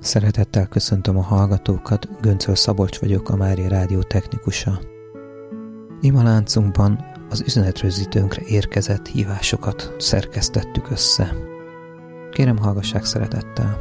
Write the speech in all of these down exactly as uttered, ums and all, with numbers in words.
Szeretettel köszöntöm a hallgatókat, Göncöl Szabolcs vagyok, a Mária Rádió technikusa. Ima láncunkban az üzenetrögzítőnkre érkezett hívásokat szerkesztettük össze. Kérem, hallgassák szeretettel!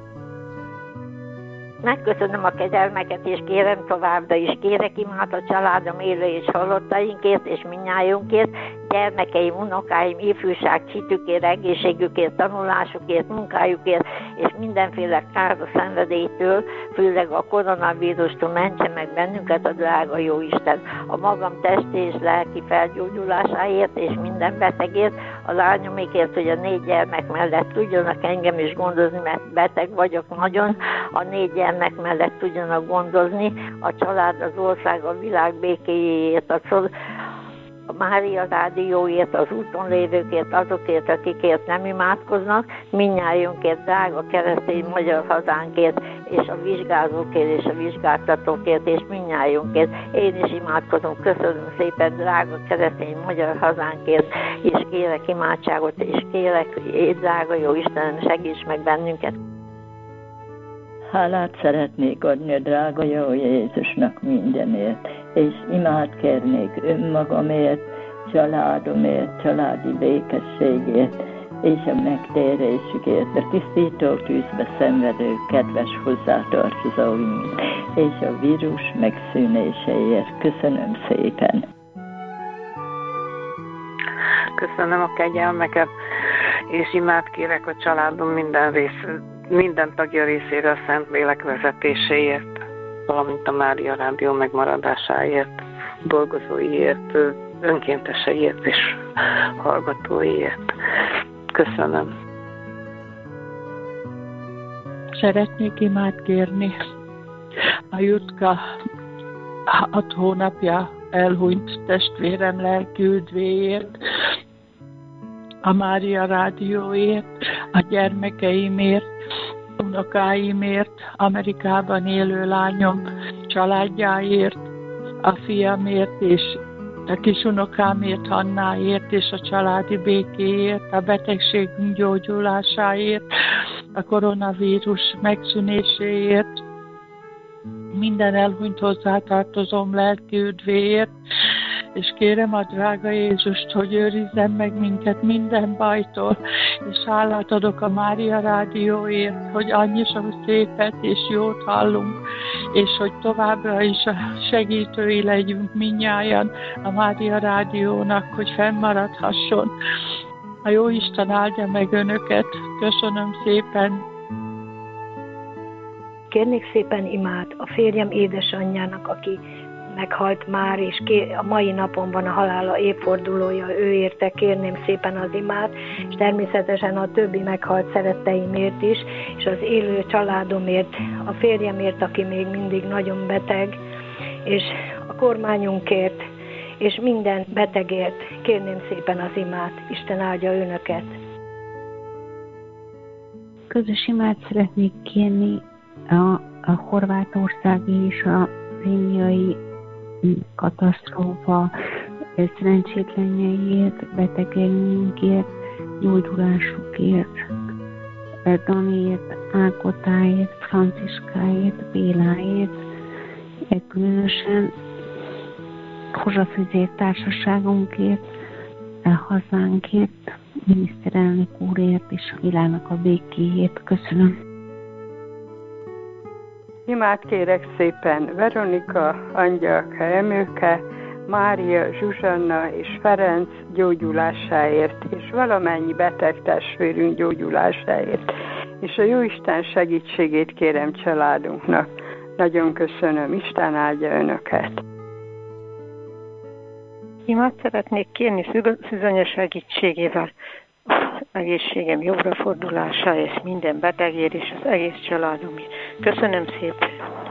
Megköszönöm a kegyelmeket, és kérem továbbra is, kérek imát a családom élő és halottainkért, és mindnyájunkért, gyermekeim, unokáim, ifjúság, csitükért, egészségükért, tanulásukért, munkájukért, és mindenféle káros szenvedélytől, főleg a koronavírustól mentse meg bennünket a drága Jóisten. A magam testi és lelki felgyógyulásáért, és minden betegért, a lányomikért, hogy a négy gyermek mellett tudjanak engem is gondozni, mert beteg vagyok nagyon, a négy gyermek mellett tudjanak gondozni, a család, az ország, a világ békéjéért, a a Mária Rádióért, az úton lévőkért, azokért, akikért nem imádkoznak, mindnyájunkért, drága keresztény magyar hazánkért, és a vizsgázókért, és a vizsgáltatókért, és mindnyájunkért. Én is imádkozom, köszönöm szépen, drága keresztény magyar hazánkért, és kérek imádságot, és kérek, drága jó Istenem, segíts meg bennünket. Hálát szeretnék adni a drága jó Jézusnak mindenért, és imát kérnék önmagamért, családomért, családi békességért, és a megtérésükért, a tisztító tűzbe szenvedő kedves hozzátartozóink, és a vírus megszűnéséért. Köszönöm szépen! Köszönöm a kegyelmeket, és imát kérek a családom minden rész, minden tagja részére a Szentlélek vezetéséért, valamint a Mária Rádió megmaradásáért, dolgozóiért, önkénteseiért és hallgatóiért. Köszönöm. Szeretnék imát kérni a Jutka hat hónapja elhunyt testvérem lelki üdvéért, a Mária Rádióért, a gyermekeimért, unokáimért, Amerikában élő lányom családjáért, a fiamért és a kisunokámért, Hannáért és a családi békéért, a betegségünk gyógyulásáért, a koronavírus megszűnéséért, minden elhunyt hozzátartozom lelki üdvéért, és kérem a drága Jézust, hogy őrizzen meg minket minden bajtól, és hálát adok a Mária Rádióért, hogy annyi sok szépet és jót hallunk, és hogy továbbra is a segítői legyünk mindnyájan a Mária Rádiónak, hogy fennmaradhasson. A Jóisten áldja meg önöket. Köszönöm szépen. Kérnék szépen imát a férjem édesanyjának, aki meghalt már, és a mai napon van a halála évfordulója, ő érte, kérném szépen az imát, és természetesen a többi meghalt szeretteimért is, és az élő családomért, a férjemért, aki még mindig nagyon beteg, és a kormányunkért, és minden betegért kérném szépen az imát. Isten áldja önöket. Közös imát szeretnék kérni a, a horvátországi és a rémiai katasztrófa szerencsétlenjeiért, betegeinkért, gyógyulásukért, Daniért, Ákotáért, Franciskáért, Béláért, különösen Hozsafüzér társaságunkért, hazánkért, miniszterelnök úrért és a világnak a békéért. Köszönöm. Imát kérek szépen Veronika, Angyalka, Emőke, Mária, Zsuzsanna és Ferenc gyógyulásáért, és valamennyi beteg testvérünk gyógyulásáért. És a Jóisten segítségét kérem családunknak. Nagyon köszönöm, Isten áldja önöket. Imát szeretnék kérni Szűzanya segítségével egészségem jobbra fordulása, és minden betegért és az egész családomért. Köszönöm szépen!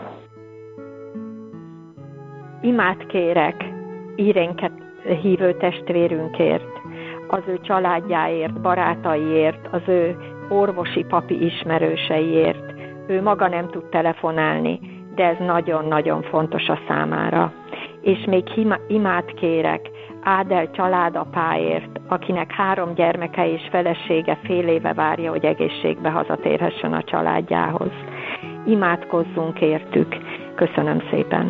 Imát kérek Irénket hívő testvérünkért, az ő családjáért, barátaiért, az ő orvosi papi ismerőseiért. Ő maga nem tud telefonálni, de ez nagyon-nagyon fontos a számára. És még imát kérek Ádel családapáért, akinek három gyermeke és felesége fél éve várja, hogy egészségbe hazatérhessen a családjához. imádkozzunk értük. Köszönöm szépen.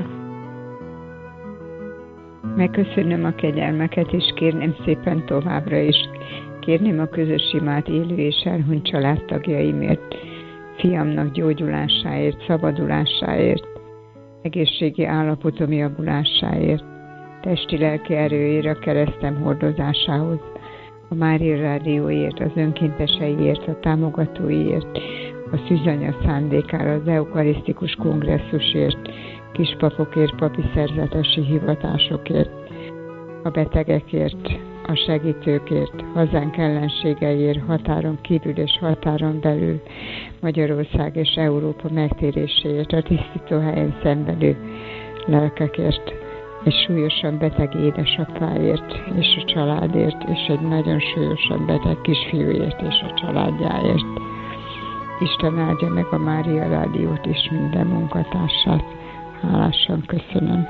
Megköszönöm a kegyelmeket, és kérném szépen továbbra is. Kérném a közös imát élő és elhunyt családtagjaimért, fiamnak gyógyulásáért, szabadulásáért, egészségi állapotom javulásáért, testi-lelki erőért a keresztem hordozásához, a Mária Rádióért, az önkénteseiért, a támogatóiért, a szűzanya szándékára, az eukarisztikus kongresszusért, kispapokért, papi szerzetesi hivatásokért, a betegekért, a segítőkért, hazánk ellenségeiért, határon kívül és határon belül, Magyarország és Európa megtéréséért, a tisztítóhelyen szenvedő lelkekért, és súlyosan beteg édesapáért, és a családért, és egy nagyon súlyosan beteg kisfiúért, és a családjáért. Isten áldja meg a Mária Rádiót és minden munkatársát. Hálásan köszönöm.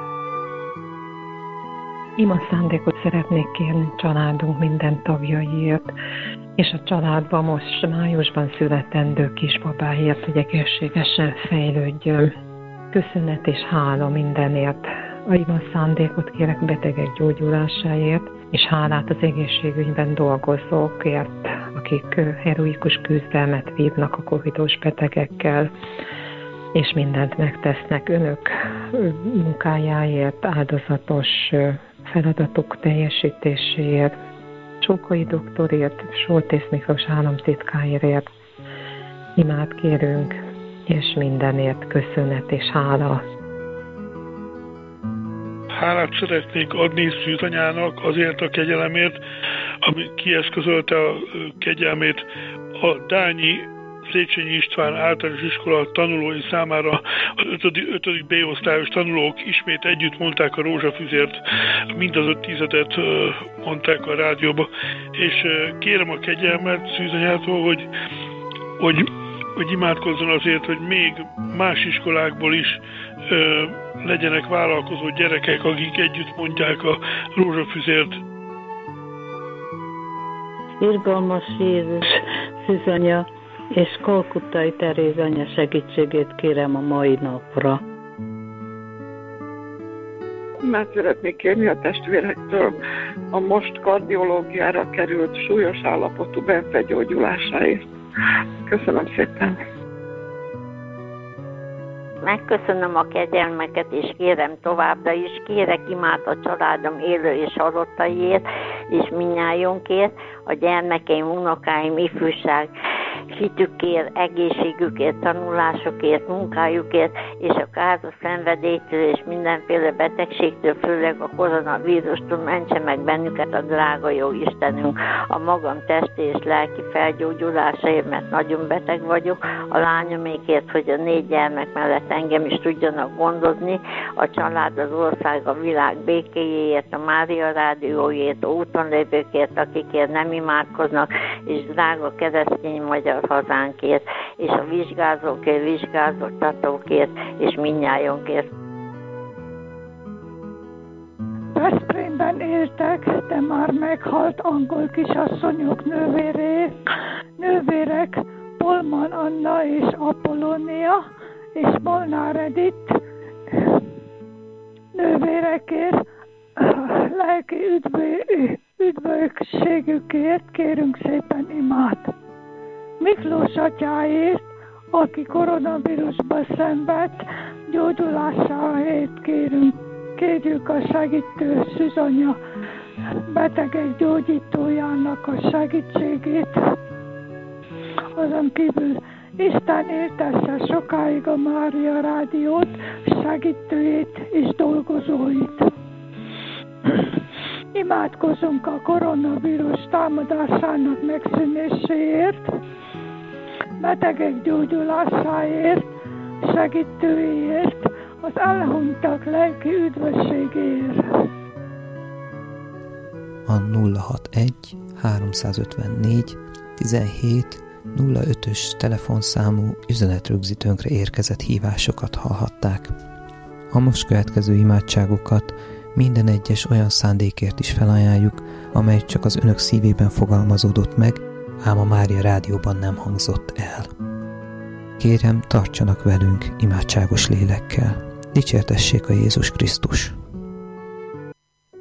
Ima szándékot szeretnék kérni családunk minden tagjaiért, és a családban most májusban születendő kisbabáért, hogy egészségesen fejlődjön. Köszönet és hála mindenért. A ima szándékot kérek betegek gyógyulásáért, és hálát az egészségügyben dolgozókért, akik heroikus küzdelmet vívnak a covidos betegekkel, és mindent megtesznek önök munkájáért, áldozatos feladatok teljesítéséért, Csókai doktorért, Soltész Miklós államtitkáért imát kérünk, és mindenért köszönet és hála. Hálát szeretnék adni Szűzanyának azért a kegyelemért, ami kieszközölte a kegyelmét a Dányi Széchenyi István általános iskola tanulói számára. Az ötödik B osztályos tanulók ismét együtt mondták a rózsafüzért, mind az öt tizedet mondták a rádióba, és kérem a kegyelmet Szűzanyától, hogy, hogy, hogy imádkozzon azért, hogy még más iskolákból is ö, legyenek vállalkozó gyerekek, akik együtt mondják a rózsafüzért. Irgalmas Jézus, Szűzanya és Kalkuttai Teréz anya segítségét kérem a mai napra. Már szeretnék kérni a testvérektől a most kardiológiára került súlyos állapotú Bence gyógyulásáért. Köszönöm szépen! Megköszönöm a kegyelmeket, és kérem továbbra is, kérek imát a családom élő és halottaiért, és minnyájunkért, a gyermekeim, unokáim, ifjúság, hitükért, egészségükért, tanulásokért, munkájukért, és a káros szenvedélytől és mindenféle betegségtől, főleg a koronavírustól mentse meg bennünket a drága jó Istenünk, a magam testi és lelki felgyógyulásáért, mert nagyon beteg vagyok, a lányomékért, hogy a négy gyermek mellett engem is tudjanak gondozni, a család, az ország, a világ békéjéért, a Mária Rádióért, a úton lévőkért, akikért nem imádkoznak, és drága keresztény magyar hazánkért, és a vizsgázókért, vizsgáztatókért, és mindnyájunkért. Veszprémben éltek, de már meghalt angol kisasszonyok nővéré, nővérek Polman Anna és Apollonia, és Molnár Edith nővérekért, lelki üdvösségükért kérünk szépen imát. Miklós atyáért, aki koronavírusban szenvedt, gyógyulásáért kérünk, kérjük a segítő Szűzanya betegek gyógyítójának a segítségét. Azon kívül Isten éltesse sokáig a Mária Rádiót, segítőjét és dolgozóit. Imádkozunk a koronavírus támadásának megszűnéséért, betegek gyógyulásáért, segítőjéért, az elhunytak lelki üdvösségéért. A nulla hatvanegy háromszázötvennégy tizenhét nulla ötös telefonszámú üzenetrögzítőnkre érkezett hívásokat hallhatták. A most következő imádságokat minden egyes olyan szándékért is felajánljuk, amely csak az önök szívében fogalmazódott meg, ám a Mária Rádióban nem hangzott el. Kérem, tartsanak velünk imádságos lélekkel. Dicsértessék a Jézus Krisztus!